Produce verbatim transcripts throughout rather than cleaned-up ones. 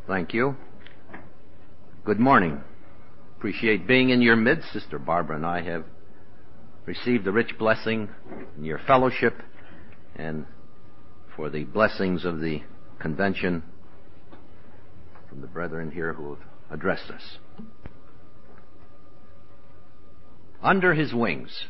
Thank you. Good morning. Appreciate being in your midst. Sister Barbara and I have received a rich blessing in your fellowship and for the blessings of the convention from the brethren here who have addressed us. Under his wings.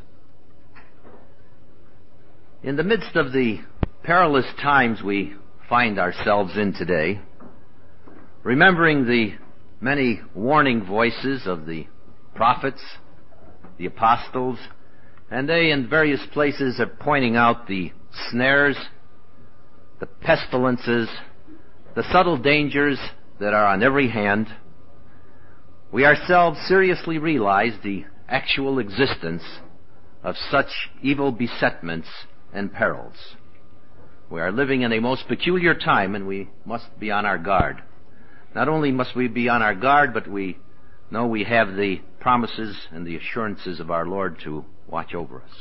In the midst of the perilous times we find ourselves in today, remembering the many warning voices of the prophets, the apostles, and they in various places are pointing out the snares, the pestilences, the subtle dangers that are on every hand, we ourselves seriously realize the actual existence of such evil besetments and perils. We are living in a most peculiar time, and we must be on our guard. Not only must we be on our guard, but we know we have the promises and the assurances of our Lord to watch over us.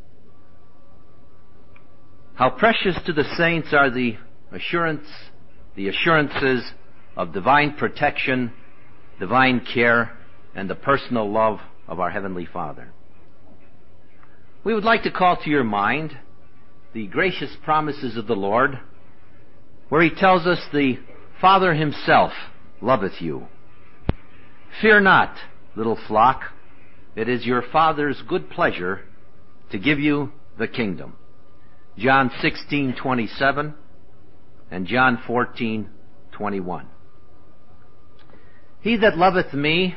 How precious to the saints are the assurance, the assurances of divine protection, divine care, and the personal love of our Heavenly Father. We would like to call to your mind the gracious promises of the Lord, where He tells us the Father Himself loveth you. Fear not, little flock, it is your Father's good pleasure to give you the kingdom. John sixteen twenty-seven and John fourteen twenty-one. He that loveth me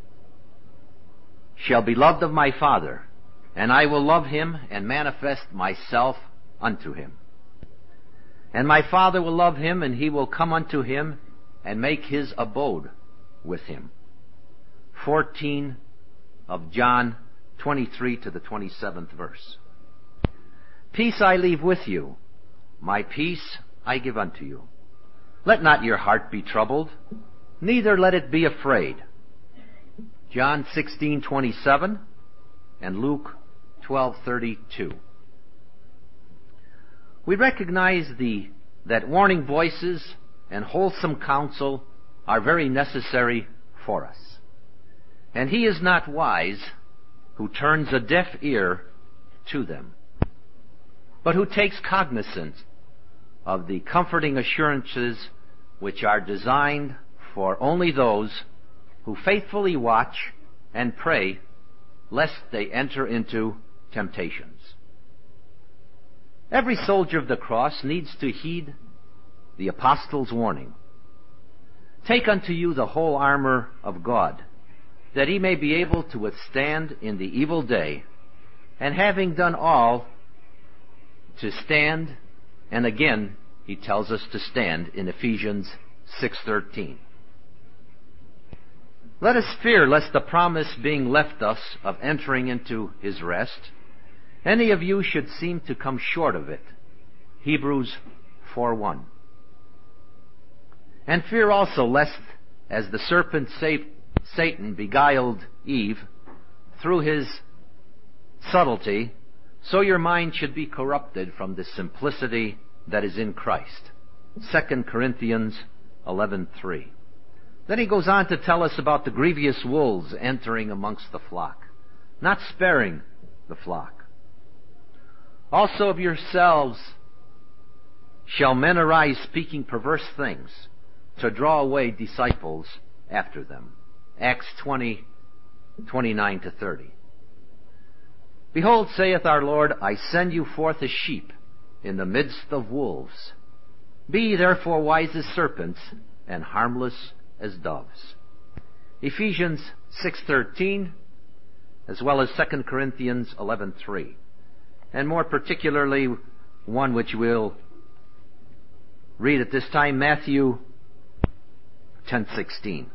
shall be loved of my Father, and I will love him and manifest myself unto him. And my Father will love him, and he will come unto him and make his abode with him. fourteen of John twenty-three to the twenty-seventh verse. Peace I leave with you, my peace I give unto you. Let not your heart be troubled, neither let it be afraid. John sixteen twenty-seven and Luke twelve thirty-two. We recognize the, that warning voices and wholesome counsel are very necessary for us. And he is not wise who turns a deaf ear to them, but who takes cognizance of the comforting assurances which are designed for only those who faithfully watch and pray lest they enter into temptations. Every soldier of the cross needs to heed the apostles' warning. Take unto you the whole armor of God, that he may be able to withstand in the evil day, and having done all, to stand. And again, he tells us to stand in Ephesians six thirteen. Let us fear lest the promise being left us of entering into his rest, any of you should seem to come short of it. Hebrews four one. And fear also lest, as the serpent Satan beguiled Eve through his subtlety, so your mind should be corrupted from the simplicity that is in Christ. Second Corinthians eleven three. Then he goes on to tell us about the grievous wolves entering amongst the flock, not sparing the flock. Also of yourselves shall men arise speaking perverse things, to draw away disciples after them. Acts twenty twenty-nine to thirty. Behold, saith our Lord, I send you forth as sheep in the midst of wolves. Be ye therefore wise as serpents, and harmless as doves. Ephesians six thirteen, as well as Second Corinthians eleven three. And more particularly, one which we'll read at this time, Matthew ten sixteen.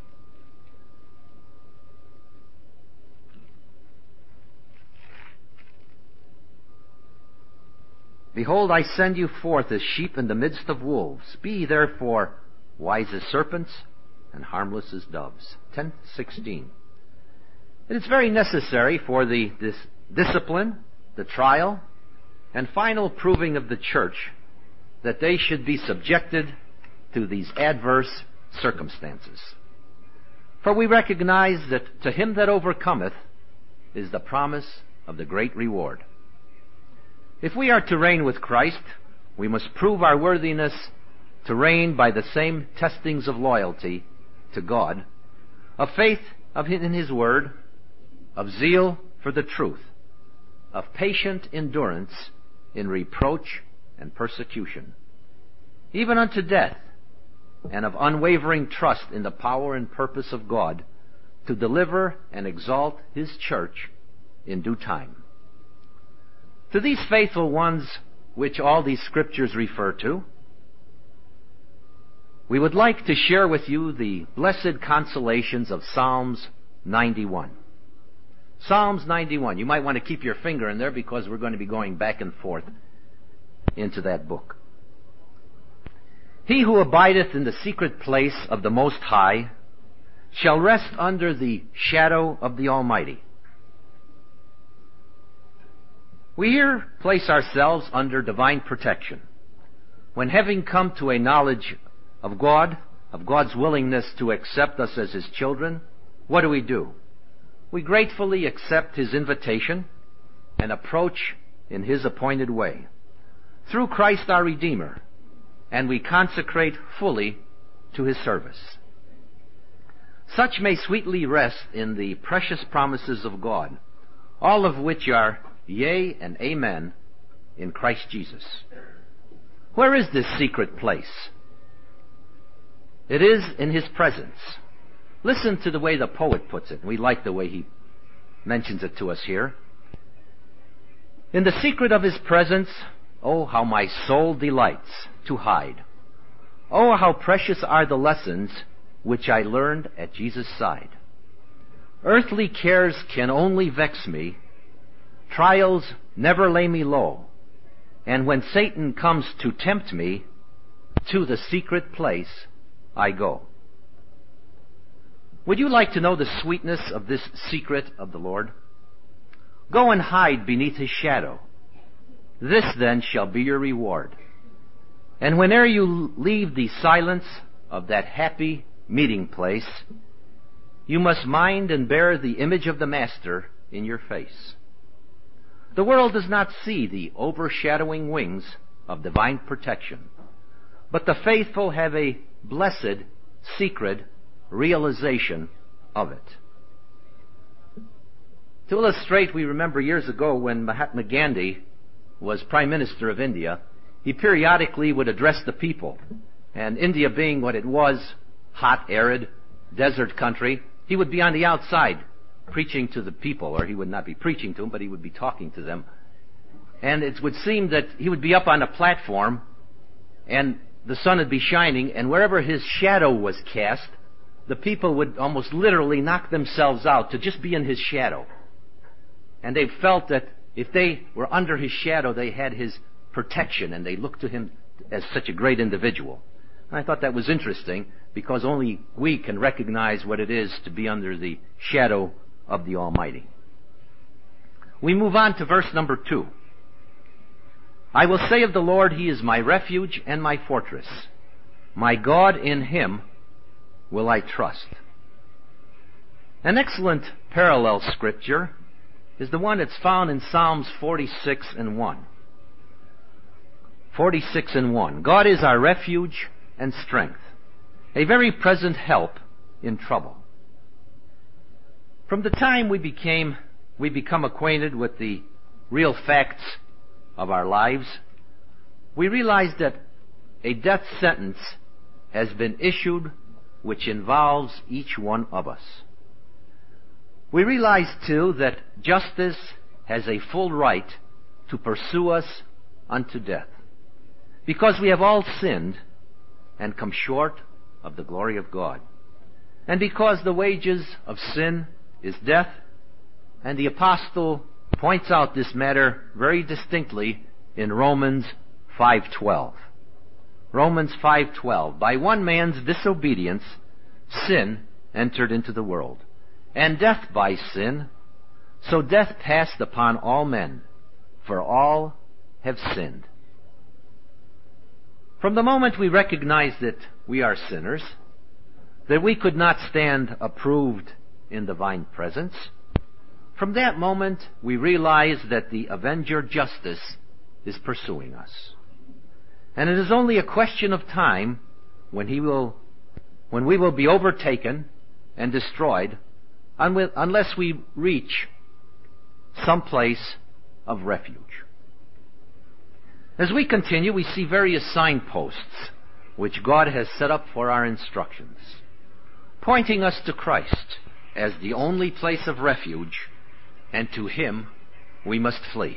Behold, I send you forth as sheep in the midst of wolves. Be ye therefore wise as serpents and harmless as doves. ten sixteen. It is very necessary for the this discipline, the trial, and final proving of the church that they should be subjected to these adverse circumstances. For we recognize that to him that overcometh is the promise of the great reward. If we are to reign with Christ, we must prove our worthiness to reign by the same testings of loyalty to God, of faith of in his word, of zeal for the truth, of patient endurance in reproach and persecution, even unto death, and of unwavering trust in the power and purpose of God to deliver and exalt his church in due time. To these faithful ones which all these scriptures refer to, we would like to share with you the blessed consolations of Psalms ninety-one. Psalms ninety-one. You might want to keep your finger in there because we're going to be going back and forth into that book. He who abideth in the secret place of the Most High shall rest under the shadow of the Almighty. We here place ourselves under divine protection. When having come to a knowledge of God, of God's willingness to accept us as his children, what do we do? We gratefully accept his invitation and approach in his appointed way, through Christ our Redeemer, and we consecrate fully to his service. Such may sweetly rest in the precious promises of God, all of which are yea and amen in Christ Jesus. Where is this secret place? It is in his presence. Listen to the way the poet puts it. We like the way he mentions it to us here. In the secret of his presence, oh, how my soul delights to hide. Oh, how precious are the lessons which I learned at Jesus' side. Earthly cares can only vex me. Trials never lay me low. And when Satan comes to tempt me, to the secret place I go. Would you like to know the sweetness of this secret of the Lord? Go and hide beneath his shadow. This then shall be your reward. And whene'er you leave the silence of that happy meeting place, you must mind and bear the image of the Master in your face. The world does not see the overshadowing wings of divine protection, but the faithful have a blessed, secret realization of it. To illustrate, we remember years ago when Mahatma Gandhi was Prime Minister of India, he periodically would address the people. And India being what it was, hot, arid, desert country, he would be on the outside preaching to the people, or he would not be preaching to them, but he would be talking to them. And it would seem that he would be up on a platform, and the sun would be shining, and wherever his shadow was cast, the people would almost literally knock themselves out to just be in his shadow. And they felt that if they were under his shadow, they had his protection, and they looked to him as such a great individual. And I thought that was interesting, because only we can recognize what it is to be under the shadow of the Almighty. We move on to verse number two. I will say of the Lord, he is my refuge and my fortress. My God, in him will I trust. An excellent parallel scripture is the one that's found in Psalms forty-six and one. forty-six and one. God is our refuge and strength, a very present help in trouble. From the time we became, we become acquainted with the real facts of our lives, we realize that a death sentence has been issued which involves each one of us. We realize, too, that justice has a full right to pursue us unto death, because we have all sinned and come short of the glory of God, and because the wages of sin is death, and the apostle points out this matter very distinctly in Romans five twelve. Romans five twelve. By one man's disobedience, sin entered into the world, and death by sin. So death passed upon all men, for all have sinned. From the moment we recognize that we are sinners, that we could not stand approved in divine presence, from that moment we realize that the avenger justice is pursuing us. And it is only a question of time when he will, when we will be overtaken and destroyed unless we reach some place of refuge. As we continue, we see various signposts which God has set up for our instructions, pointing us to Christ as the only place of refuge, and to Him we must flee.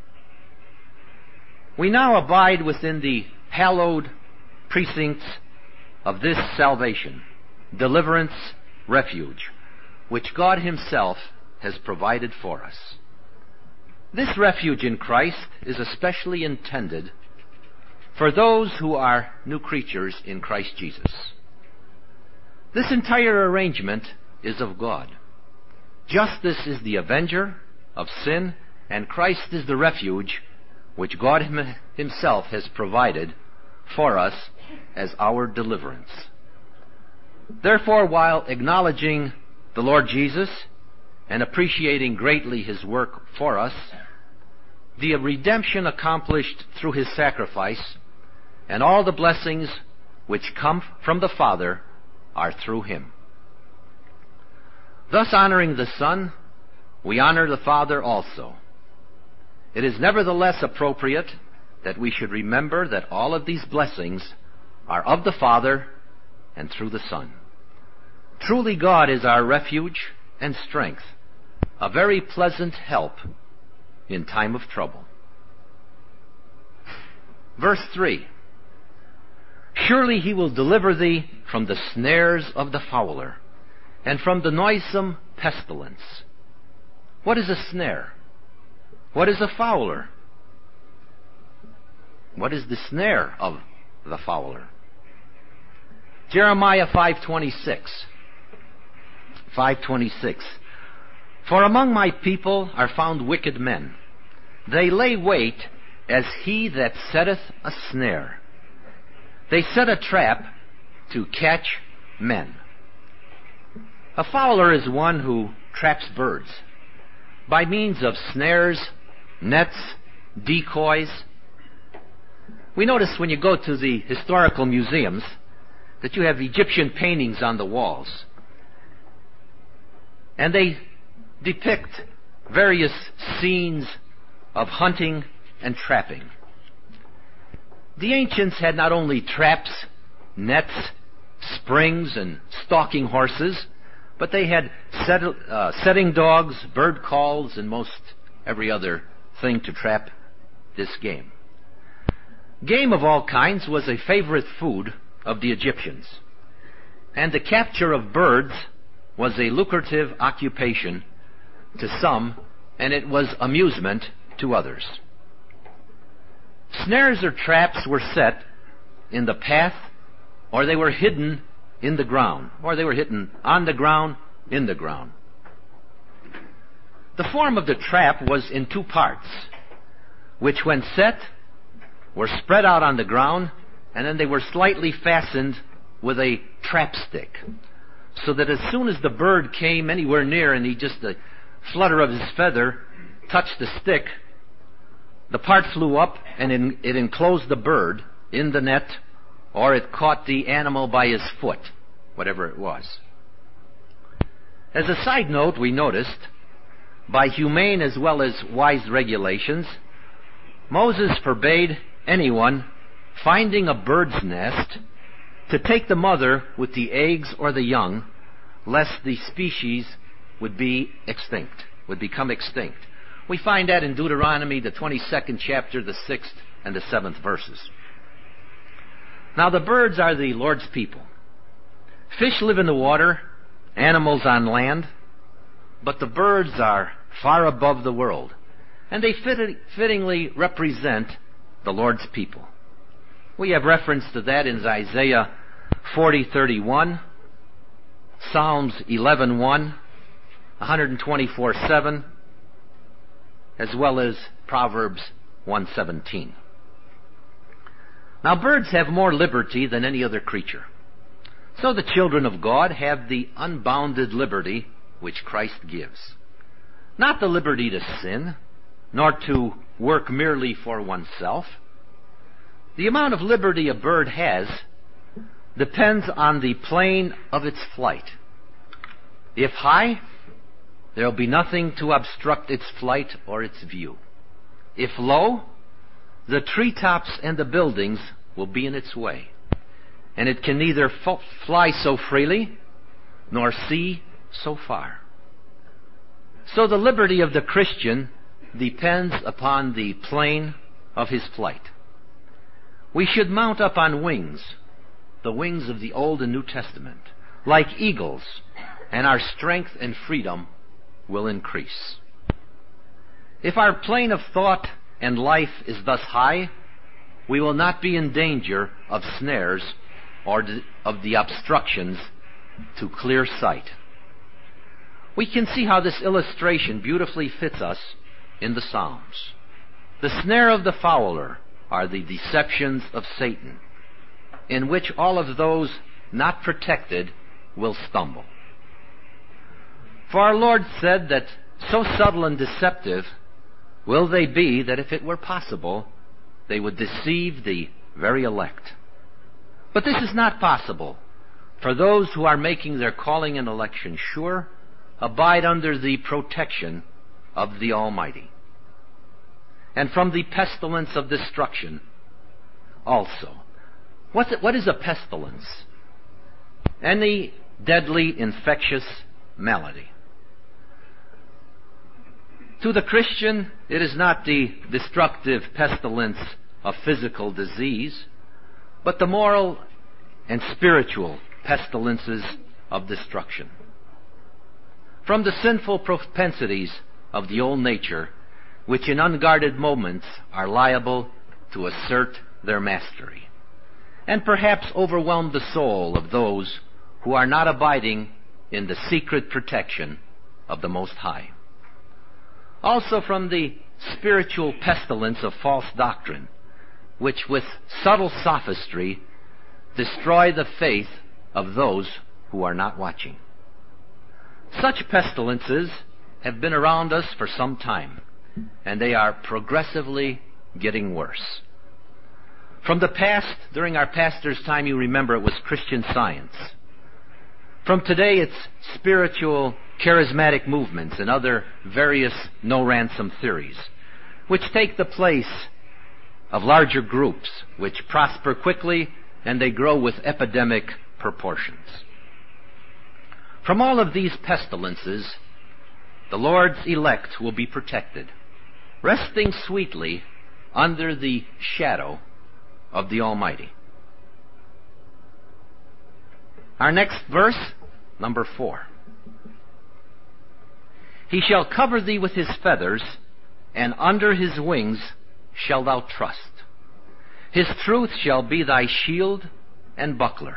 We now abide within the hallowed precincts of this salvation, deliverance, refuge, which God Himself has provided for us. This refuge in Christ is especially intended for those who are new creatures in Christ Jesus. This entire arrangement is of God. Justice is the avenger of sin, and Christ is the refuge which God Himself has provided for us as our deliverance. Therefore, while acknowledging the Lord Jesus and appreciating greatly His work for us, the redemption accomplished through His sacrifice, and all the blessings which come from the Father are through Him. Thus, honoring the Son, we honor the Father also. It is nevertheless appropriate that we should remember that all of these blessings are of the Father and through the Son. Truly, God is our refuge and strength, a very pleasant help in time of trouble. Verse three. Surely He will deliver thee from the snares of the fowler, and from the noisome pestilence. What is a snare? What is a fowler? What is the snare of the fowler? Jeremiah five twenty-six. five twenty-six. For among my people are found wicked men. They lay wait as he that setteth a snare. They set a trap to catch men. A fowler is one who traps birds by means of snares, nets, decoys. We notice when you go to the historical museums that you have Egyptian paintings on the walls, and they depict various scenes of hunting and trapping. The ancients had not only traps, nets, springs, and stalking horses, but they had set, uh, setting dogs, bird calls, and most every other thing to trap this game. Game of all kinds was a favorite food of the Egyptians, and the capture of birds was a lucrative occupation to some, and it was amusement to others. Snares or traps were set in the path, or they were hidden in the ground, or they were hidden on the ground, in the ground. The form of the trap was in two parts, which when set were spread out on the ground, and then they were slightly fastened with a trap stick, so that as soon as the bird came anywhere near and he just, a flutter of his feather touched the stick, the part flew up and in, it enclosed the bird in the net, or it caught the animal by his foot, whatever it was. As a side note, we noticed, by humane as well as wise regulations, Moses forbade anyone finding a bird's nest to take the mother with the eggs or the young, lest the species would be extinct, would become extinct. We find that in Deuteronomy, the twenty-second chapter, the sixth and the seventh verses. Now the birds are the Lord's people. Fish live in the water, animals on land, but the birds are far above the world, and they fit- fittingly represent the Lord's people. We have reference to that in Isaiah forty thirty-one, Psalms eleven one, one twenty-four seven, as well as Proverbs one seventeen. Now, birds have more liberty than any other creature. So the children of God have the unbounded liberty which Christ gives. Not the liberty to sin, nor to work merely for oneself. The amount of liberty a bird has depends on the plane of its flight. If high, there will be nothing to obstruct its flight or its view. If low, the treetops and the buildings will be in its way, and it can neither f- fly so freely nor see so far. So the liberty of the Christian depends upon the plane of his flight. We should mount up on wings, the wings of the Old and New Testament, like eagles, and our strength and freedom will increase. If our plane of thought and life is thus high, we will not be in danger of snares or of the obstructions to clear sight. We can see how this illustration beautifully fits us in the Psalms. The snare of the fowler are the deceptions of Satan, in which all of those not protected will stumble. For our Lord said that so subtle and deceptive will they be that if it were possible, they would deceive the very elect. But this is not possible, for those who are making their calling and election sure abide under the protection of the Almighty. And from the pestilence of destruction also. What's it, what is a pestilence? Any deadly, infectious malady. To the Christian, it is not the destructive pestilence of physical disease, but the moral and spiritual pestilences of destruction. From the sinful propensities of the old nature, which in unguarded moments are liable to assert their mastery, and perhaps overwhelm the soul of those who are not abiding in the secret protection of the Most High. Also from the spiritual pestilence of false doctrine, which with subtle sophistry destroy the faith of those who are not watching. Such pestilences have been around us for some time, and they are progressively getting worse. From the past, during our pastor's time, you remember it was Christian Science. From today, it's spiritual, charismatic movements and other various no-ransom theories, which take the place of larger groups, which prosper quickly and they grow with epidemic proportions. From all of these pestilences, the Lord's elect will be protected, resting sweetly under the shadow of the Almighty. Our next verse, number four. He shall cover thee with his feathers, and under his wings shalt thou trust. His truth shall be thy shield and buckler.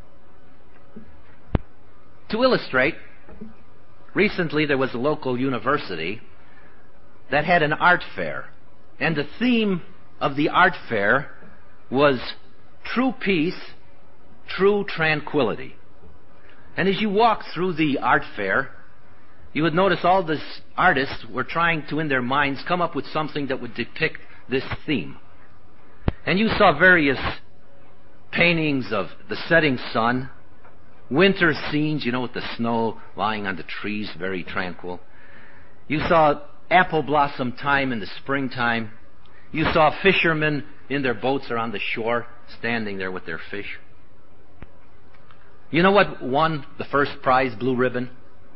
To illustrate, recently there was a local university that had an art fair, and the theme of the art fair was true peace, true tranquility. And as you walk through the art fair, you would notice all these artists were trying to, in their minds, come up with something that would depict this theme. And you saw various paintings of the setting sun, winter scenes, you know, with the snow lying on the trees, very tranquil. You saw apple blossom time in the springtime. You saw fishermen in their boats or on the shore, standing there with their fish. You know what won the first prize, Blue Ribbon?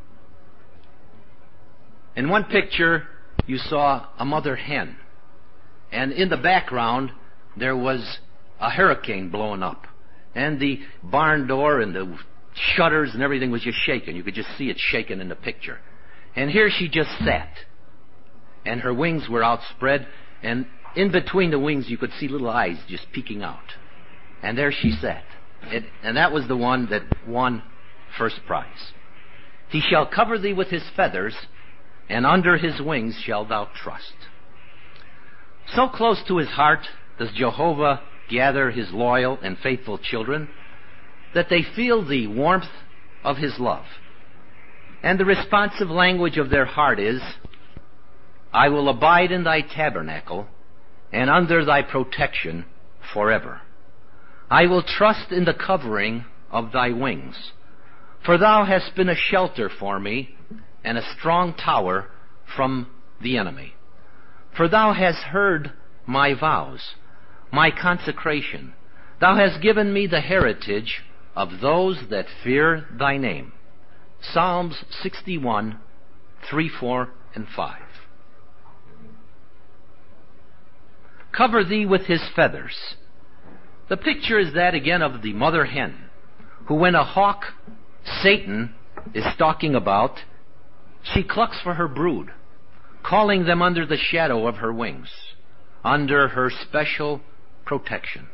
In one picture, you saw a mother hen. And in the background, there was a hurricane blowing up. And the barn door and the shutters and everything was just shaking. You could just see it shaking in the picture. And here she just sat. And her wings were outspread. And in between the wings, you could see little eyes just peeking out. And there she sat. It, and that was the one that won first prize. He shall cover thee with his feathers, and under his wings shalt thou trust. So close to his heart does Jehovah gather his loyal and faithful children that they feel the warmth of his love. And the responsive language of their heart is, I will abide in thy tabernacle and under thy protection forever. I will trust in the covering of thy wings, for thou hast been a shelter for me and a strong tower from the enemy. For thou hast heard my vows, my consecration. Thou hast given me the heritage of those that fear thy name. Psalms sixty-one, three, four, and five. Cover thee with his feathers. The picture is that again of the mother hen, who when a hawk, Satan, is stalking about, she clucks for her brood, calling them under the shadow of her wings, under her special protection.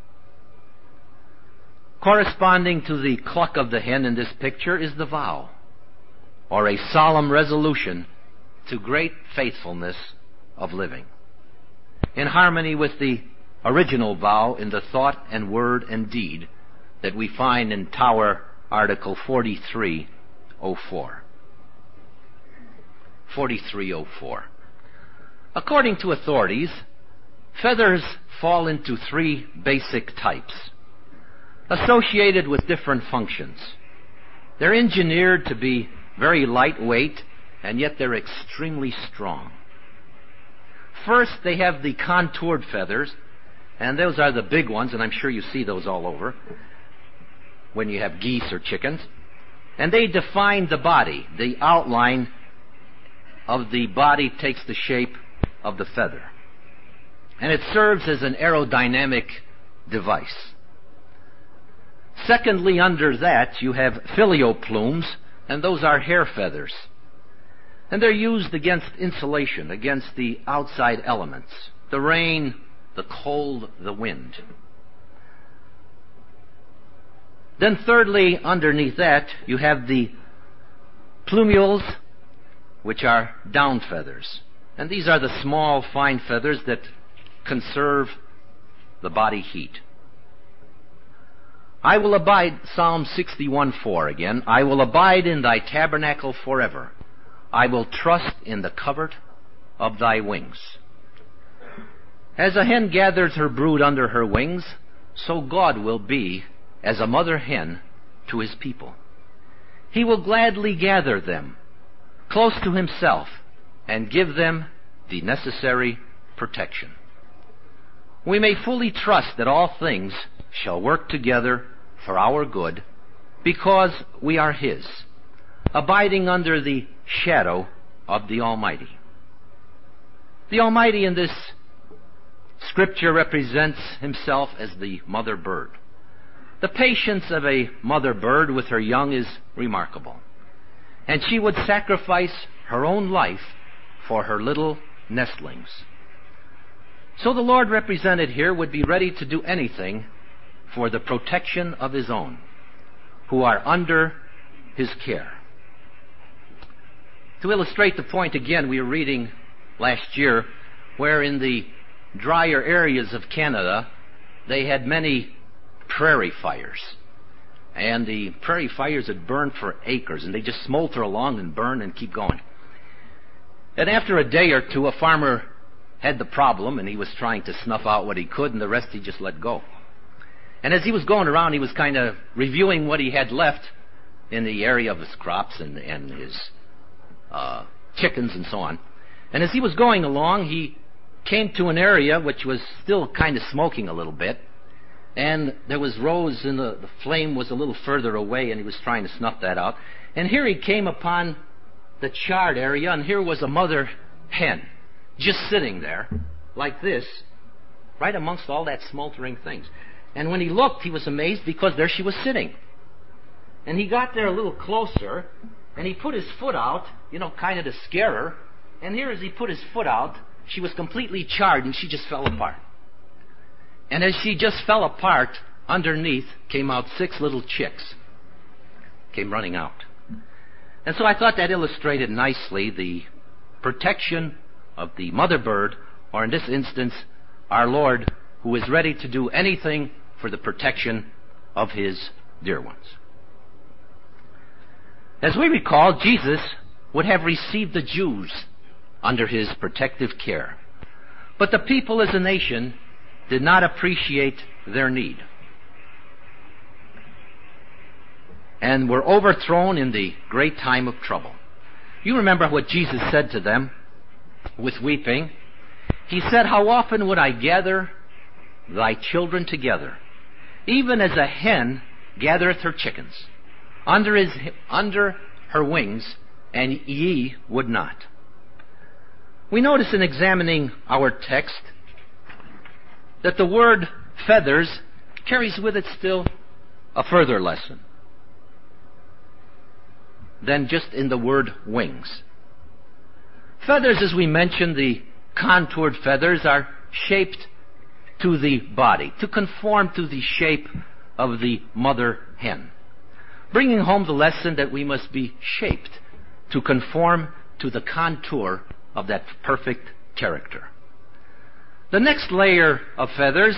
Corresponding to the cluck of the hen in this picture is the vow, or a solemn resolution to great faithfulness of living, in harmony with the original vow in the thought and word and deed that we find in Tower Article forty-three oh four. forty-three oh four. According to authorities, feathers fall into three basic types, associated with different functions. They're engineered to be very lightweight, and yet they're extremely strong. First, they have the contoured feathers, and those are the big ones, and I'm sure you see those all over when you have geese or chickens. And they define the body. The outline of the body takes the shape of the feather, and it serves as an aerodynamic device. Secondly, under that, you have filio plumes, and those are hair feathers. And they're used against insulation, against the outside elements, the rain, the cold, the wind. Then thirdly, underneath that, you have the plumules, which are down feathers. And these are the small, fine feathers that conserve the body heat. I will abide, Psalm sixty-one four again, I will abide in thy tabernacle forever. I will trust in the covert of thy wings. As a hen gathers her brood under her wings, so God will be as a mother hen to his people. He will gladly gather them close to himself and give them the necessary protection. We may fully trust that all things shall work together for our good because we are his, abiding under the shadow of the Almighty. The Almighty in this scripture represents himself as the mother bird. The patience of a mother bird with her young is remarkable, and she would sacrifice her own life for her little nestlings. So the Lord represented here would be ready to do anything for the protection of his own, who are under his care. To illustrate the point again, we were reading last year where in the drier areas of Canada they had many prairie fires. And the prairie fires had burned for acres, and they just smolter along and burn and keep going. And after a day or two, a farmer had the problem, and he was trying to snuff out what he could, and the rest he just let go. And as he was going around, he was kind of reviewing what he had left in the area of his crops and, and his uh, chickens and so on. And as he was going along, he came to an area which was still kind of smoking a little bit, and there was rose, and the, the flame was a little further away, and he was trying to snuff that out. And here he came upon the charred area, and here was a mother hen just sitting there like this, right amongst all that smoldering things. And when he looked, he was amazed because there she was sitting. And he got there a little closer, and he put his foot out, you know, kind of to scare her. And here as he put his foot out, she was completely charred, and she just fell apart. And as she just fell apart, underneath came out six little chicks, came running out. And so I thought that illustrated nicely the protection of the mother bird, or in this instance, our Lord, who is ready to do anything for the protection of his dear ones. As we recall, Jesus would have received the Jews under his protective care. But the people as a nation did not appreciate their need, and were overthrown in the great time of trouble. You remember what Jesus said to them with weeping. He said, "How often would I gather thy children together, even as a hen gathereth her chickens, under his under her wings, and ye would not." We notice in examining our text that the word feathers carries with it still a further lesson than just in the word wings. Feathers, as we mentioned, the contoured feathers, are shaped to the body, to conform to the shape of the mother hen, bringing home the lesson that we must be shaped to conform to the contour of that perfect character. The next layer of feathers,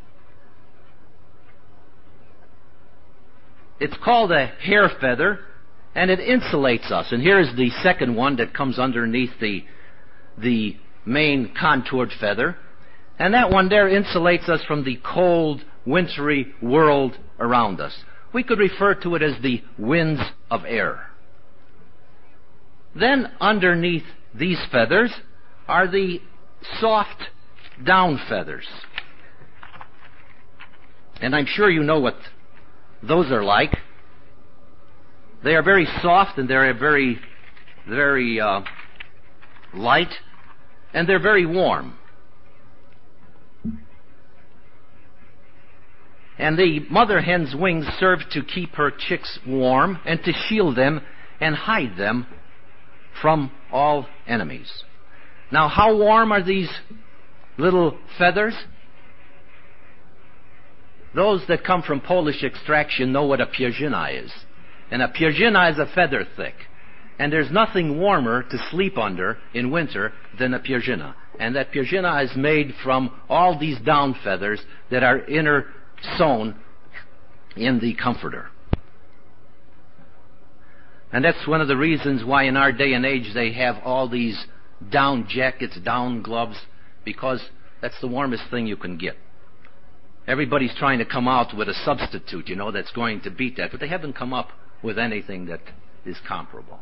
it's called a hair feather, and it insulates us. And here is the second one that comes underneath the, the main contoured feather. And that one there insulates us from the cold, wintry world around us. We could refer to it as the winds of air. Then underneath these feathers are the soft down feathers. And I'm sure you know what those are like. They are very soft, and they're very, very uh, light, and they're very warm. And the mother hen's wings serve to keep her chicks warm and to shield them and hide them from all enemies. Now, how warm are these little feathers? Those that come from Polish extraction know what a pierzyna is. And a pierzyna is a feather thick. And there's nothing warmer to sleep under in winter than a pierzyna. And that pierzyna is made from all these down feathers that are inner sewn in the comforter. And that's one of the reasons why in our day and age they have all these down jackets, down gloves, because that's the warmest thing you can get. Everybody's trying to come out with a substitute, you know, that's going to beat that, but they haven't come up with anything that is comparable.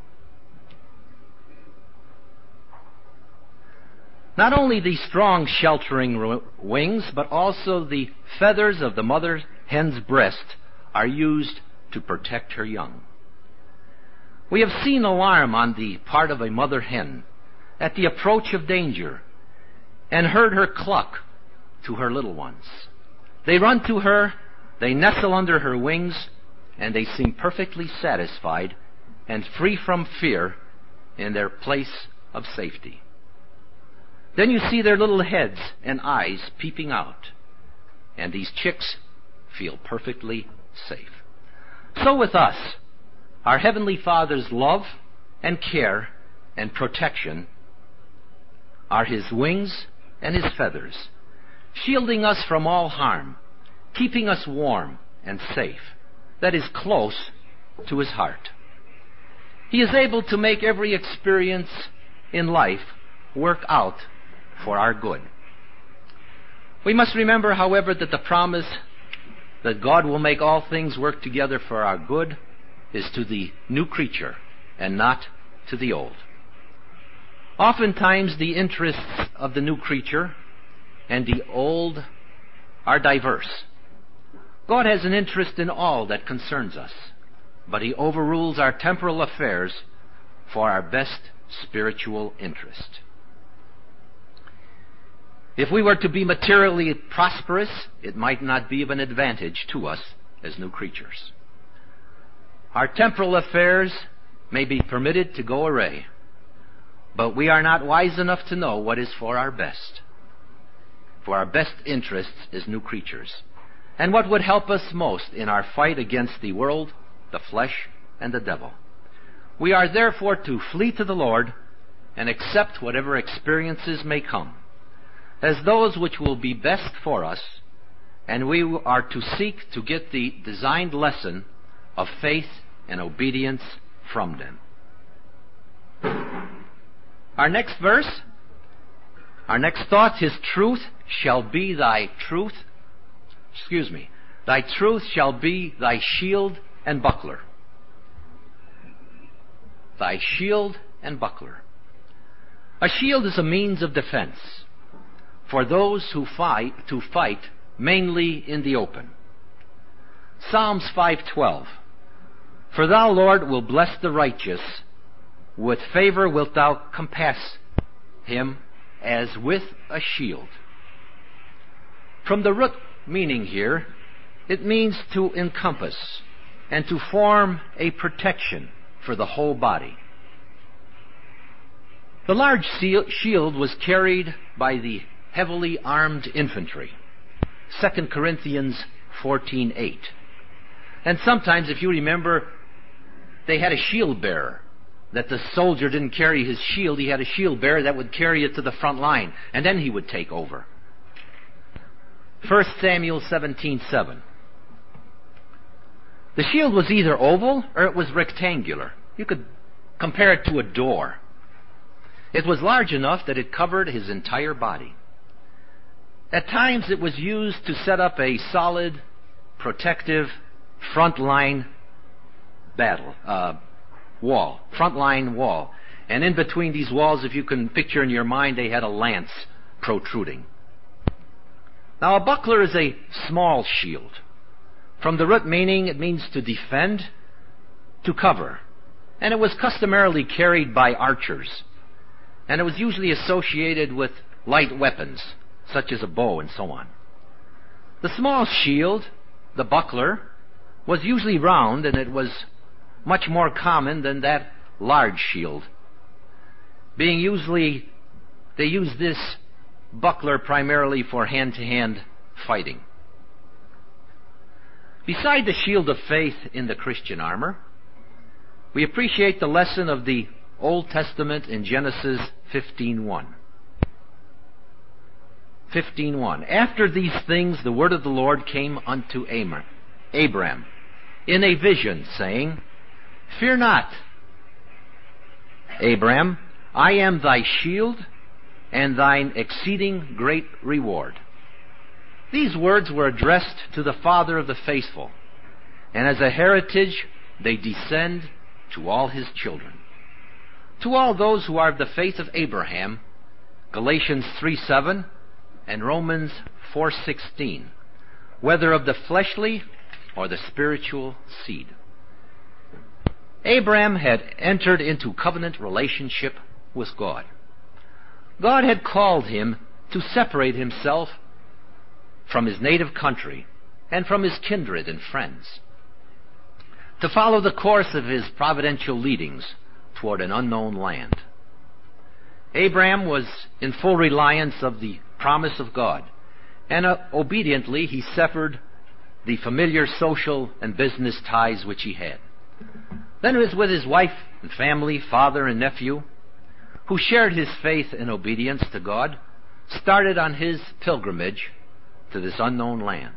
Not only the strong sheltering wings, but also the feathers of the mother hen's breast are used to protect her young. We have seen alarm on the part of a mother hen at the approach of danger and heard her cluck to her little ones. They run to her, they nestle under her wings, and they seem perfectly satisfied and free from fear in their place of safety. Then you see their little heads and eyes peeping out, and these chicks feel perfectly safe. So with us, our Heavenly Father's love and care and protection are His wings and His feathers, shielding us from all harm, keeping us warm and safe, that is close to His heart. He is able to make every experience in life work out for our good. We must remember, however, that the promise that God will make all things work together for our good is to the new creature and not to the old. Oftentimes the interests of the new creature and the old are diverse. God has an interest in all that concerns us, but He overrules our temporal affairs for our best spiritual interest. If we were to be materially prosperous, it might not be of an advantage to us as new creatures. Our temporal affairs may be permitted to go awry, but we are not wise enough to know what is for our best. For our best interests as new creatures, and what would help us most in our fight against the world, the flesh, and the devil. We are therefore to flee to the Lord and accept whatever experiences may come as those which will be best for us, and we are to seek to get the designed lesson of faith and obedience from them. Our next verse, our next thought, his truth shall be thy truth. Excuse me. Thy truth shall be thy shield and buckler. Thy shield and buckler. A shield is a means of defense for those who fight, to fight mainly in the open. Psalms five twelve. For thou, Lord, will bless the righteous. With favor wilt thou compass him as with a shield. From the root meaning here, it means to encompass and to form a protection for the whole body. The large shield was carried by the heavily armed infantry. Second Corinthians fourteen eight. And sometimes, if you remember, they had a shield bearer. That the soldier didn't carry his shield, he had a shield bearer that would carry it to the front line, and then he would take over. First Samuel seventeen seven. The shield was either oval or it was rectangular. You could compare it to a door. It was large enough that it covered his entire body. At times it was used to set up a solid, protective, front line battle, uh, wall, front line wall. And in between these walls, if you can picture in your mind, they had a lance protruding. Now, a buckler is a small shield. From the root meaning, it means to defend, to cover. And it was customarily carried by archers. And it was usually associated with light weapons, such as a bow and so on. The small shield, the buckler, was usually round, and it was much more common than that large shield. Being usually, they used this buckler primarily for hand-to-hand fighting. Beside the shield of faith in the Christian armor, we appreciate the lesson of the Old Testament in Genesis fifteen one. fifteen one. After these things the word of the Lord came unto Abram in a vision, saying, Fear not, Abram, I am thy shield and thine exceeding great reward. These words were addressed to the father of the faithful, and as a heritage they descend to all his children. To all those who are of the faith of Abraham, Galatians three seven and Romans four sixteen, whether of the fleshly or the spiritual seed. Abraham had entered into covenant relationship with God. God had called him to separate himself from his native country and from his kindred and friends, to follow the course of his providential leadings toward an unknown land. Abraham was in full reliance of the promise of God, and uh, obediently he severed the familiar social and business ties which he had. Then it was with his wife and family, father and nephew, who shared his faith and obedience to God, started on his pilgrimage to this unknown land.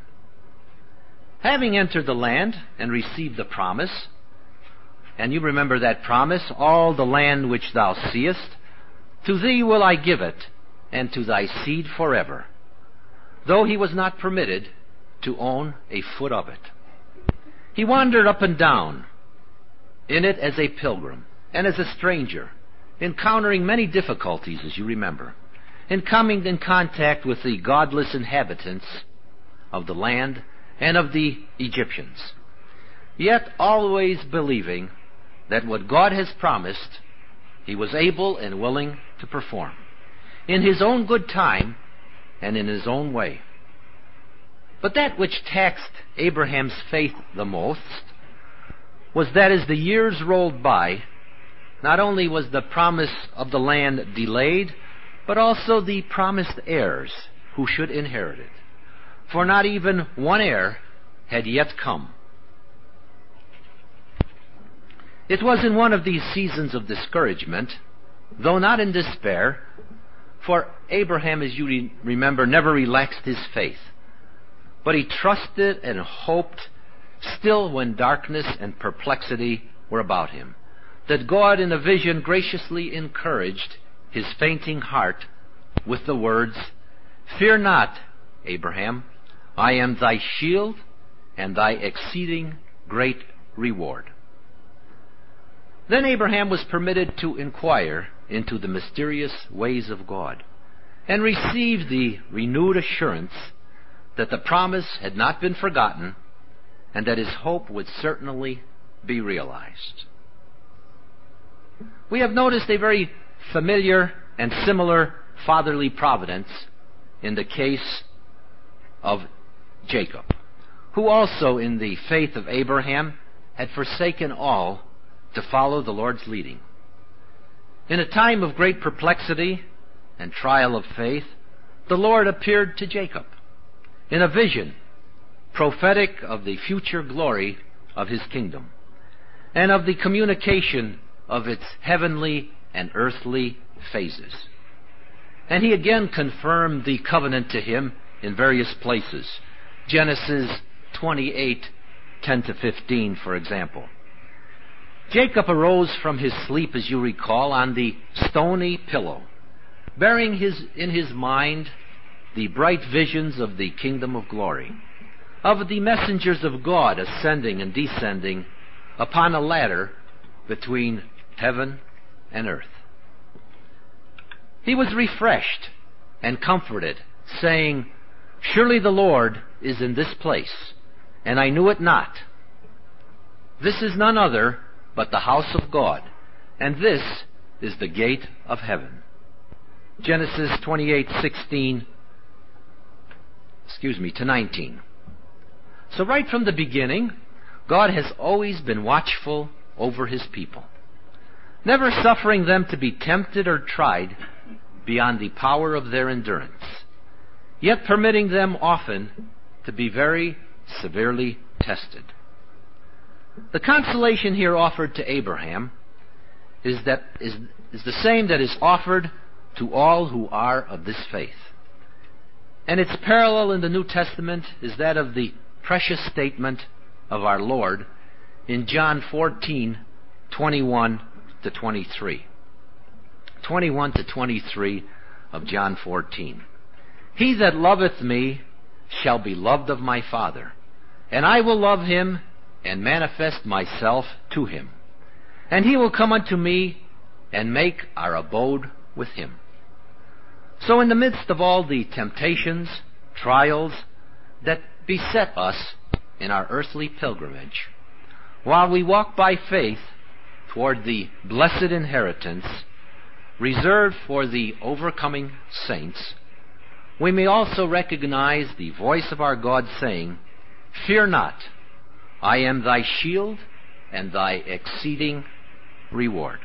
Having entered the land and received the promise, and you remember that promise, all the land which thou seest, to thee will I give it, and to thy seed forever, though he was not permitted to own a foot of it. He wandered up and down in it as a pilgrim and as a stranger, encountering many difficulties, as you remember, and coming in contact with the godless inhabitants of the land and of the Egyptians, yet always believing that what God has promised, he was able and willing to perform in his own good time and in his own way. But that which taxed Abraham's faith the most was that as the years rolled by, not only was the promise of the land delayed, but also the promised heirs who should inherit it. For not even one heir had yet come. It was in one of these seasons of discouragement, though not in despair, for Abraham, as you re- remember, never relaxed his faith, but he trusted and hoped still when darkness and perplexity were about him, that God in a vision graciously encouraged his fainting heart with the words, "Fear not, Abraham, I am thy shield and thy exceeding great reward." Then Abraham was permitted to inquire into the mysterious ways of God and received the renewed assurance that the promise had not been forgotten and that his hope would certainly be realized. We have noticed a very familiar and similar fatherly providence in the case of Jacob, who also in the faith of Abraham had forsaken all to follow the Lord's leading. In a time of great perplexity and trial of faith, the Lord appeared to Jacob in a vision prophetic of the future glory of his kingdom and of the communication of its heavenly and earthly phases. And he again confirmed the covenant to him in various places. Genesis twenty-eight, ten to fifteen, for example. Jacob arose from his sleep, as you recall, on the stony pillow, bearing his, in his mind the bright visions of the kingdom of glory, of the messengers of God ascending and descending upon a ladder between heaven and earth. He was refreshed and comforted, saying, "Surely the Lord is in this place, and I knew it not. This is none other but the house of God, and this is the gate of heaven." Genesis twenty-eight, sixteen, excuse me, to nineteen. So right from the beginning, God has always been watchful over his people, never suffering them to be tempted or tried beyond the power of their endurance, yet permitting them often to be very severely tested. The consolation here offered to Abraham is that is, is the same that is offered to all who are of this faith. And its parallel in the New Testament is that of the precious statement of our Lord in John fourteen, twenty-one to twenty-three. twenty-one to twenty-three of John fourteen. "He that loveth me shall be loved of my Father, and I will love him and manifest myself to him. And he will come unto me and make our abode with him." So in the midst of all the temptations, trials that beset us in our earthly pilgrimage, while we walk by faith toward the blessed inheritance reserved for the overcoming saints, we may also recognize the voice of our God saying, "Fear not, I am thy shield and thy exceeding reward."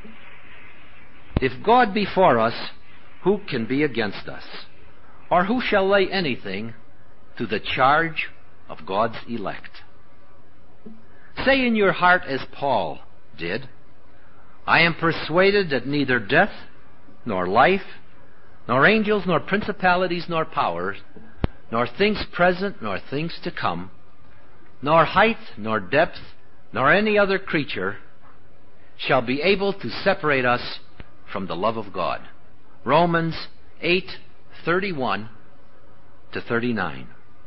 If God be for us, who can be against us? Or who shall lay anything to the charge of God's elect? Say in your heart as Paul did, "I am persuaded that neither death, nor life, nor angels, nor principalities, nor powers, nor things present, nor things to come, nor height, nor depth, nor any other creature shall be able to separate us from the love of God." Romans eight, thirty-one to thirty-nine.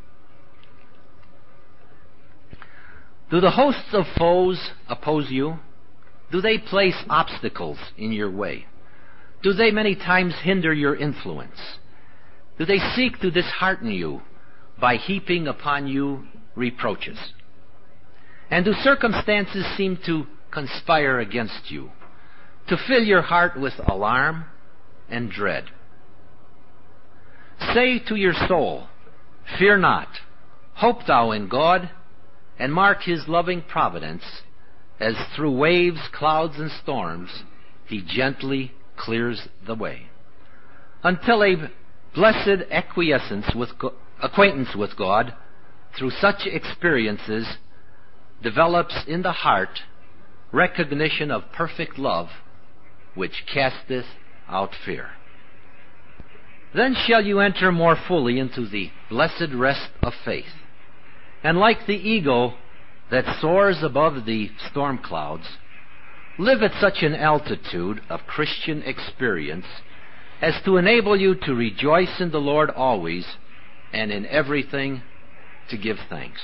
Do the hosts of foes oppose you? Do they place obstacles in your way? Do they many times hinder your influence? Do they seek to dishearten you by heaping upon you reproaches? And do circumstances seem to conspire against you, to fill your heart with alarm and dread? Say to your soul, "Fear not, hope thou in God, and mark his loving providence, as through waves, clouds, and storms he gently clears the way, until a blessed acquiescence with go- acquaintance with God through such experiences develops in the heart recognition of perfect love, which casteth out fear. Then shall you enter more fully into the blessed rest of faith, and like the eagle that soars above the storm clouds, live at such an altitude of Christian experience as to enable you to rejoice in the Lord always, and in everything to give thanks.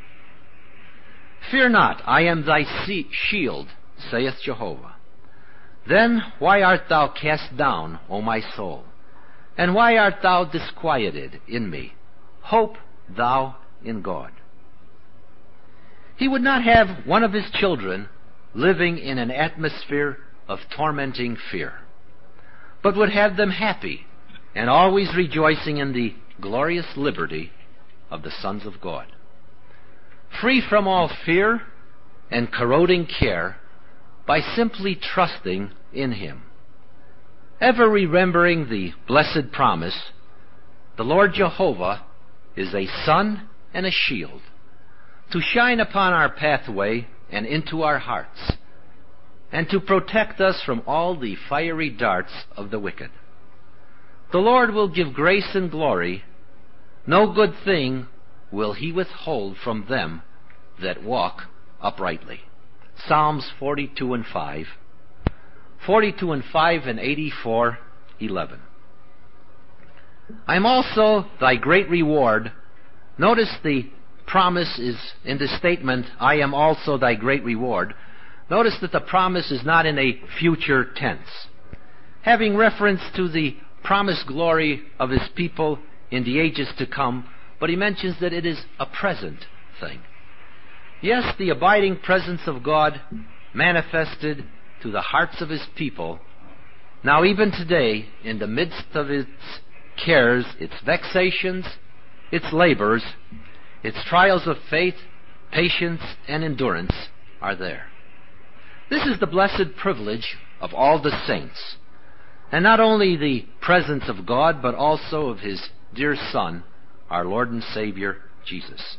Fear not, I am thy shield, saith Jehovah. Then why art thou cast down, O my soul? And why art thou disquieted in me? Hope thou in God. He would not have one of his children living in an atmosphere of tormenting fear, but would have them happy and always rejoicing in the glorious liberty of the sons of God, free from all fear and corroding care by simply trusting in Him, ever remembering the blessed promise, the Lord Jehovah is a sun and a shield, to shine upon our pathway and into our hearts, and to protect us from all the fiery darts of the wicked. The Lord will give grace and glory. No good thing will He withhold from them that walk uprightly. Psalms forty-two and five. forty-two and five and eighty-four, eleven. I am also thy great reward. Notice the promise is in the statement, I am also thy great reward. Notice that the promise is not in a future tense, having reference to the promised glory of His people in the ages to come, but he mentions that it is a present thing. Yes, the abiding presence of God manifested to the hearts of His people, now even today, in the midst of its cares, its vexations, its labors, its trials of faith, patience, and endurance are there. This is the blessed privilege of all the saints, and not only the presence of God, but also of His dear Son, our Lord and Savior, Jesus.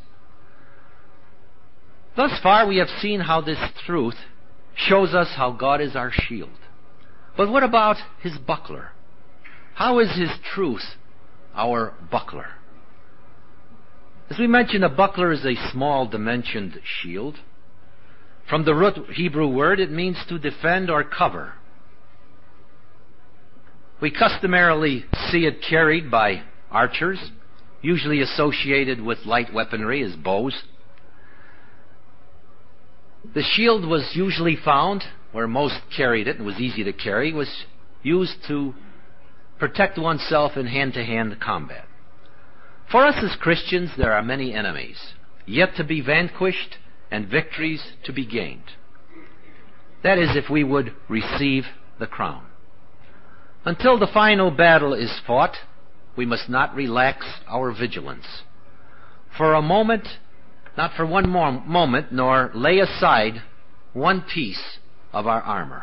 Thus far we have seen how this truth shows us how God is our shield. But what about His buckler? How is His truth our buckler? As we mentioned, a buckler is a small dimensioned shield. From the root Hebrew word, it means to defend or cover. We customarily see it carried by archers, usually associated with light weaponry as bows. The shield was usually found where most carried it, and was easy to carry, was used to protect oneself in hand-to-hand combat. For us as Christians, there are many enemies, yet to be vanquished and victories to be gained. That is, if we would receive the crown. Until the final battle is fought, we must not relax our vigilance. For a moment, not for one more moment, nor lay aside one piece of our armor.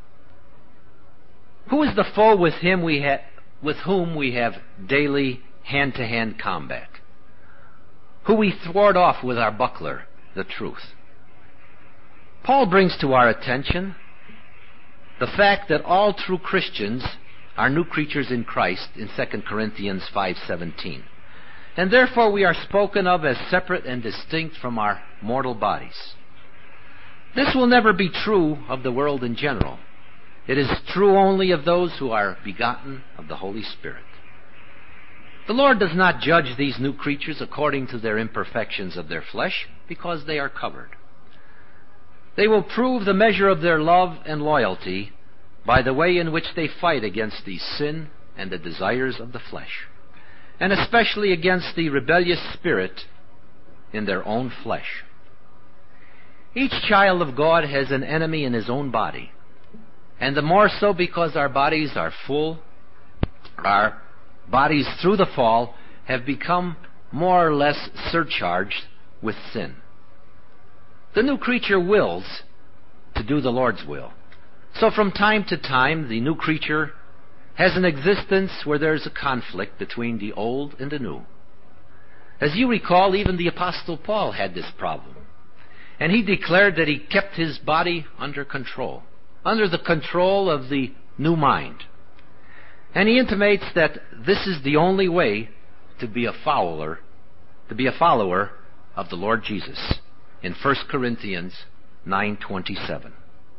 Who is the foe with him we ha- with whom we have daily hand-to-hand combat? Who we thwart off with our buckler, the truth. Paul brings to our attention the fact that all true Christians are new creatures in Christ in Second Corinthians five seventeen. And therefore we are spoken of as separate and distinct from our mortal bodies. This will never be true of the world in general. It is true only of those who are begotten of the Holy Spirit. The Lord does not judge these new creatures according to their imperfections of their flesh, because they are covered. They will prove the measure of their love and loyalty by the way in which they fight against the sin and the desires of the flesh, and especially against the rebellious spirit in their own flesh. Each child of God has an enemy in his own body, and the more so because our bodies are full, our bodies through the fall have become more or less surcharged with sin. The new creature wills to do the Lord's will. So from time to time, the new creature has an existence where there's a conflict between the old and the new. As you recall, even the Apostle Paul had this problem. And he declared that he kept his body under control, under the control of the new mind. And he intimates that this is the only way to be a follower, to be a follower of the Lord Jesus. in First Corinthians nine twenty-seven.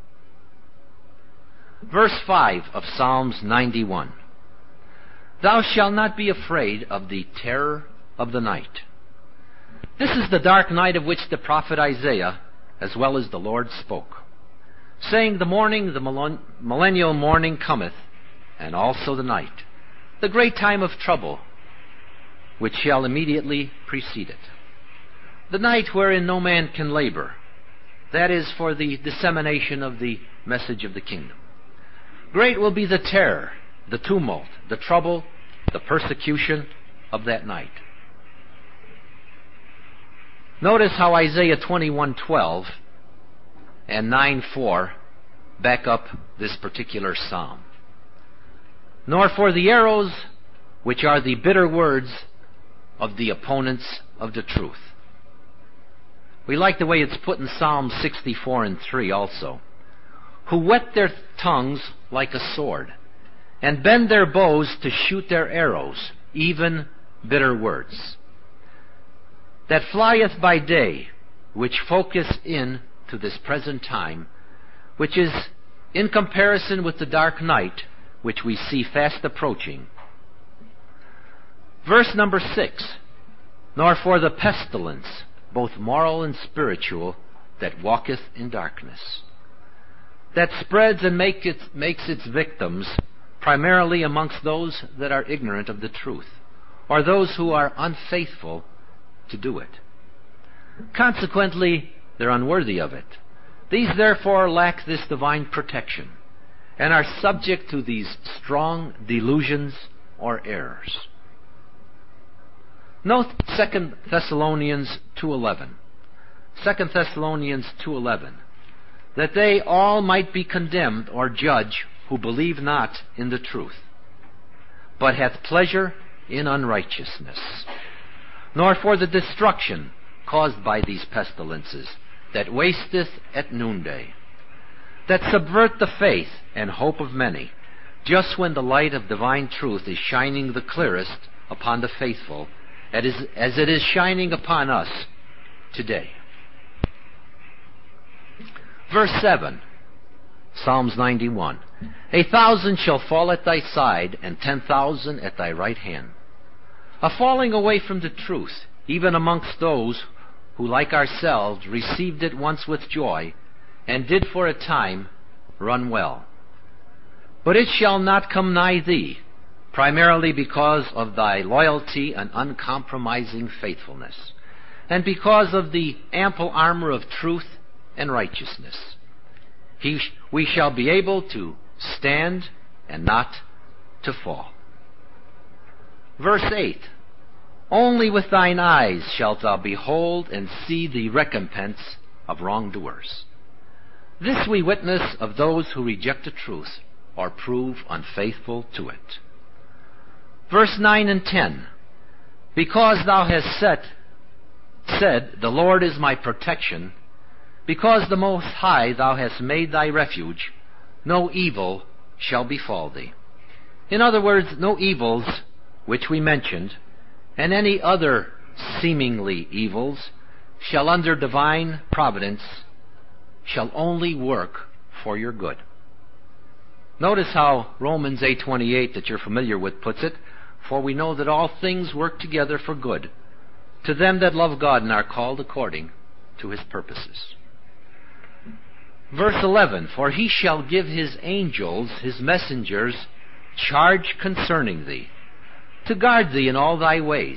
Verse five of Psalms ninety-one. Thou shalt not be afraid of the terror of the night. This is the dark night of which the prophet Isaiah, as well as the Lord, spoke, saying, The morning, the millennial morning cometh, and also the night, the great time of trouble, which shall immediately precede it. The night wherein no man can labor, that is for the dissemination of the message of the kingdom. Great will be the terror, the tumult, the trouble, the persecution of that night. Notice how Isaiah twenty-one twelve and nine four back up this particular psalm. Nor for the arrows, which are the bitter words of the opponents of the truth. We like the way it's put in Psalm sixty-four and three also. Who whet their tongues like a sword, and bend their bows to shoot their arrows, even bitter words. That flieth by day, which focus in to this present time, which is in comparison with the dark night, which we see fast approaching. Verse number six. Nor for the pestilence, both moral and spiritual, that walketh in darkness, that spreads and make it, makes its victims primarily amongst those that are ignorant of the truth, or those who are unfaithful to do it. Consequently, they're unworthy of it. These therefore lack this divine protection, and are subject to these strong delusions or errors. Note Second Thessalonians two eleven. Second Thessalonians two eleven. That they all might be condemned or judged who believe not in the truth, but hath pleasure in unrighteousness. Nor for the destruction caused by these pestilences, that wasteth at noonday, that subvert the faith and hope of many, just when the light of divine truth is shining the clearest upon the faithful, as it is shining upon us today. Verse seven, Psalms ninety-one. A thousand shall fall at thy side, and ten thousand at thy right hand. A falling away from the truth, even amongst those who, like ourselves, received it once with joy, and did for a time run well. But it shall not come nigh thee, primarily because of thy loyalty and uncompromising faithfulness, and because of the ample armor of truth and righteousness. He, we shall be able to stand and not to fall. Verse eight. Only with thine eyes shalt thou behold and see the recompense of wrongdoers. This we witness of those who reject the truth or prove unfaithful to it. Verse nine and ten. Because thou hast set, said, The Lord is my protection, because the Most High thou hast made thy refuge, no evil shall befall thee. In other words, no evils, which we mentioned, and any other seemingly evils, shall under divine providence, shall only work for your good. Notice how Romans eight twenty-eight, that you're familiar with, puts it, For we know that all things work together for good, to them that love God and are called according to his purposes. Verse eleven, For he shall give his angels, his messengers, charge concerning thee, to guard thee in all thy ways.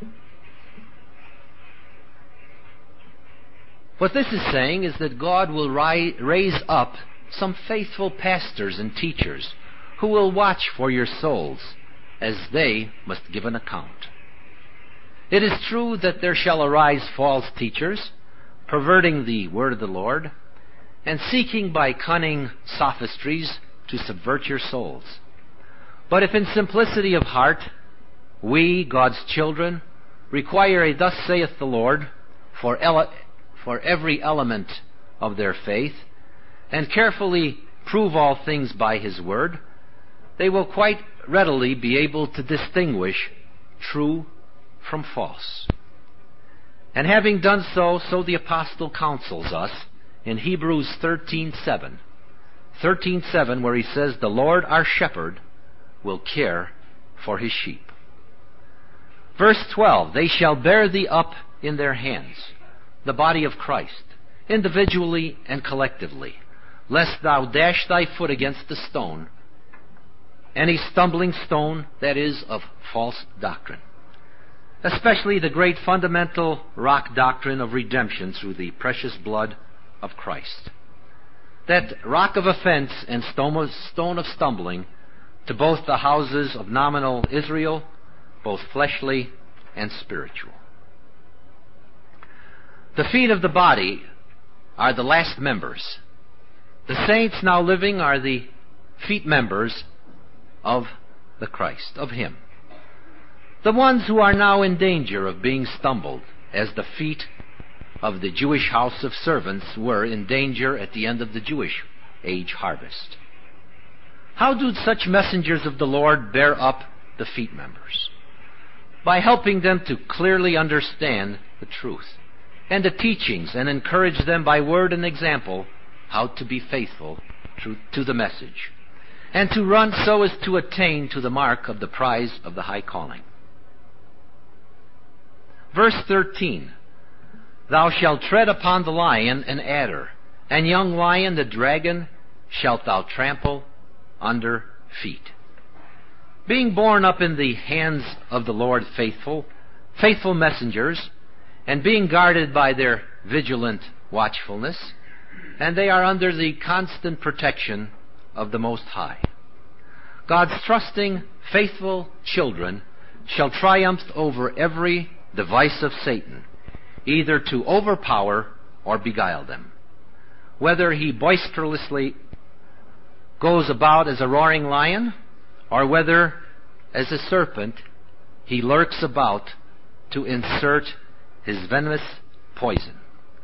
What this is saying is that God will ri- raise up some faithful pastors and teachers who will watch for your souls, as they must give an account. It is true that there shall arise false teachers, perverting the word of the Lord, and seeking by cunning sophistries to subvert your souls. But if in simplicity of heart we, God's children, require a thus saith the Lord for, ele- for every element of their faith, and carefully prove all things by his word, they will quite readily be able to distinguish true from false. And having done so, so the apostle counsels us in Hebrews thirteen seven. thirteen seven, where he says, "The Lord our shepherd will care for his sheep." Verse twelve, "They shall bear thee up in their hands," the body of Christ, individually and collectively, "lest thou dash thy foot against a stone," any stumbling stone that is of false doctrine. Especially the great fundamental rock doctrine of redemption through the precious blood of Christ. That rock of offense and stone of, stone of stumbling to both the houses of nominal Israel, both fleshly and spiritual. The feet of the body are the last members. The saints now living are the feet members of the Christ, of Him. The ones who are now in danger of being stumbled, as the feet of the Jewish house of servants were in danger at the end of the Jewish age harvest. How do such messengers of the Lord bear up the feet members? By helping them to clearly understand the truth and the teachings, and encourage them by word and example how to be faithful to the message, and to run so as to attain to the mark of the prize of the high calling. Verse thirteen, "Thou shalt tread upon the lion and adder, and young lion the dragon shalt thou trample under feet." Being borne up in the hands of the Lord faithful, faithful messengers, and being guarded by their vigilant watchfulness, and they are under the constant protection of the Most High. God's trusting, faithful children shall triumph over every device of Satan, either to overpower or beguile them. Whether he boisterously goes about as a roaring lion, or whether, as a serpent, he lurks about to insert his venomous poison.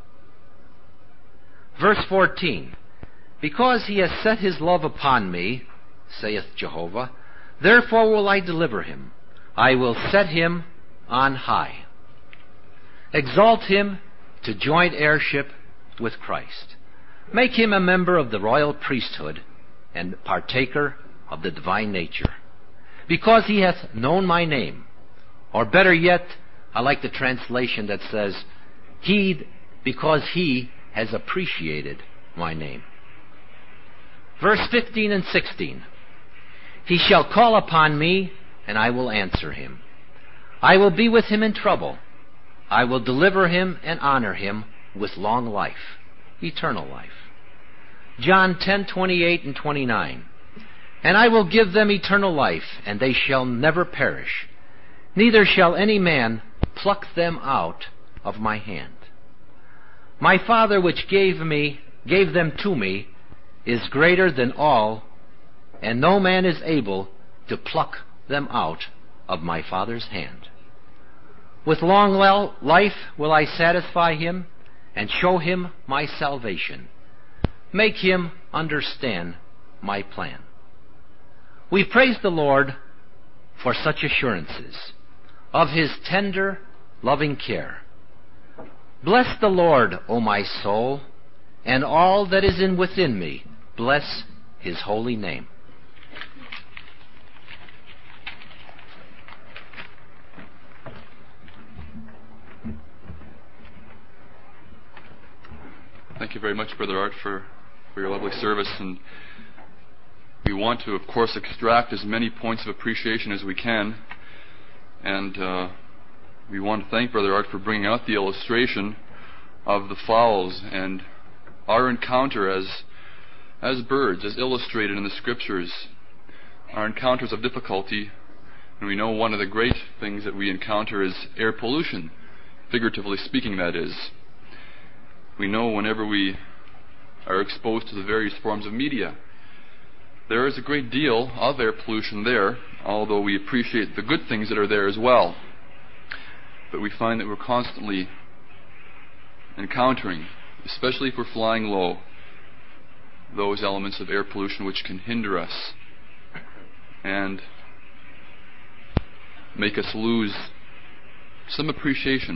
Verse fourteen, "Because he has set his love upon me, saith Jehovah, therefore will I deliver him. I will set him on high." Exalt him to joint heirship with Christ. Make him a member of the royal priesthood and partaker of the divine nature. Because he hath known my name. Or better yet, I like the translation that says, he, because he has appreciated my name. Verse fifteen and sixteen, "He shall call upon me, and I will answer him. I will be with him in trouble. I will deliver him and honor him with long life," eternal life. John ten twenty-eight and twenty-nine, "And I will give them eternal life, and they shall never perish, neither shall any man pluck them out of my hand. My Father which gave me, gave them to me, is greater than all, and no man is able to pluck them out of my Father's hand. With long life will I satisfy him, and show him my salvation. Make him understand my plan." We praise the Lord for such assurances of his tender, loving care. Bless the Lord, O my soul, and all that is in within me, bless his holy name. Thank you very much, Brother Art, for, for your lovely service. And we want to, of course, extract as many points of appreciation as we can. And uh, we want to thank Brother Art for bringing out the illustration of the fowls and our encounter as as birds, as illustrated in the Scriptures, our encounters of difficulty. And we know one of the great things that we encounter is air pollution, figuratively speaking, that is. We know whenever we are exposed to the various forms of media, there is a great deal of air pollution there, although we appreciate the good things that are there as well. But we find that we're constantly encountering, especially if we're flying low, those elements of air pollution which can hinder us and make us lose some appreciation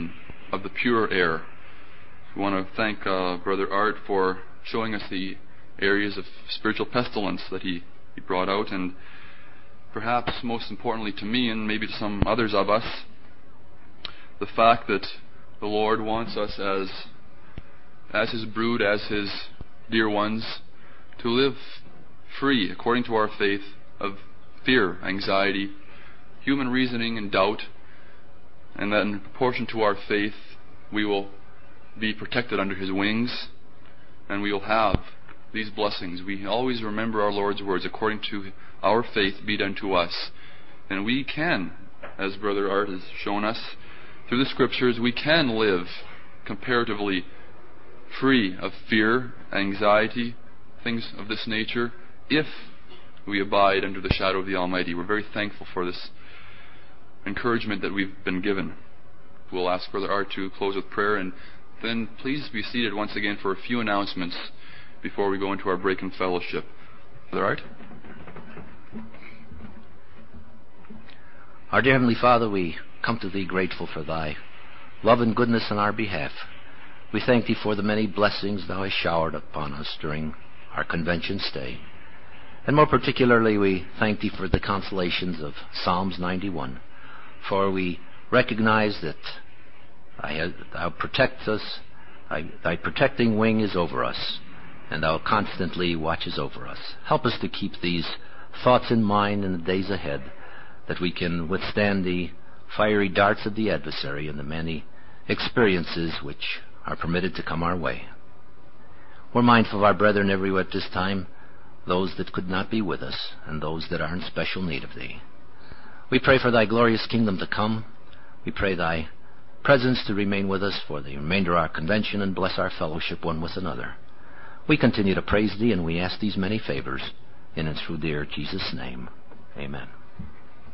of the pure air. We want to thank uh, Brother Art for showing us the areas of spiritual pestilence that he, he brought out, and perhaps most importantly to me, and maybe to some others of us, the fact that the Lord wants us as as His brood, as His dear ones, to live free, according to our faith, of fear, anxiety, human reasoning, and doubt, and that in proportion to our faith, we will be protected under His wings, and we will have these blessings. We always remember our Lord's words, according to our faith be done to us. And we can, as Brother Art has shown us, through the Scriptures, we can live comparatively free of fear, anxiety, things of this nature, if we abide under the shadow of the Almighty. We're very thankful for this encouragement that we've been given. We'll ask Brother Art to close with prayer, and then please be seated once again for a few announcements before we go into our break in fellowship. Brother Art? Our dear Heavenly Father, we come to Thee grateful for Thy love and goodness on our behalf. We thank Thee for the many blessings Thou hast showered upon us during our convention stay. And more particularly, we thank Thee for the consolations of Psalms ninety-one, for we recognize that Thou, thou protect us, thy, thy protecting wing is over us, and Thou constantly watches over us. Help us to keep these thoughts in mind in the days ahead, that we can withstand the fiery darts of the adversary and the many experiences which are permitted to come our way. We're mindful of our brethren everywhere at this time, those that could not be with us, and those that are in special need of Thee. We pray for Thy glorious kingdom to come. We pray Thy presence to remain with us for the remainder of our convention, and bless our fellowship one with another. We continue to praise Thee, and we ask these many favors in and through dear Jesus' name. Amen.